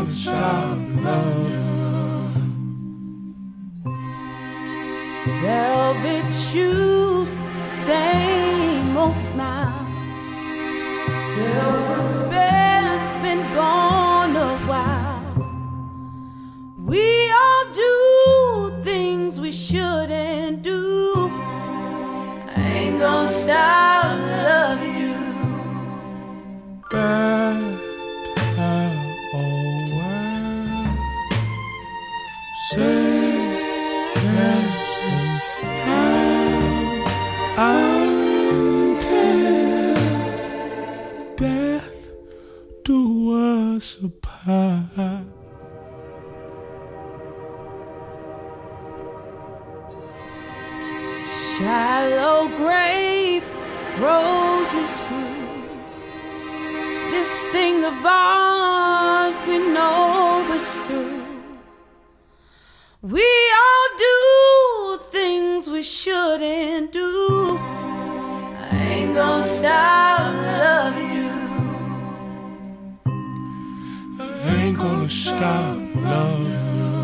gonna stop loving. Velvet shoes, same old smile. Self-respect's been gone a while. We all do things we shouldn't do. I ain't gonna stop loving you. That always say dancing until death do us apart. Shallow grave, roses grew. This thing of ours we know is through. We all do things we shouldn't do. I ain't gonna stop loving you. I ain't gonna stop loving you.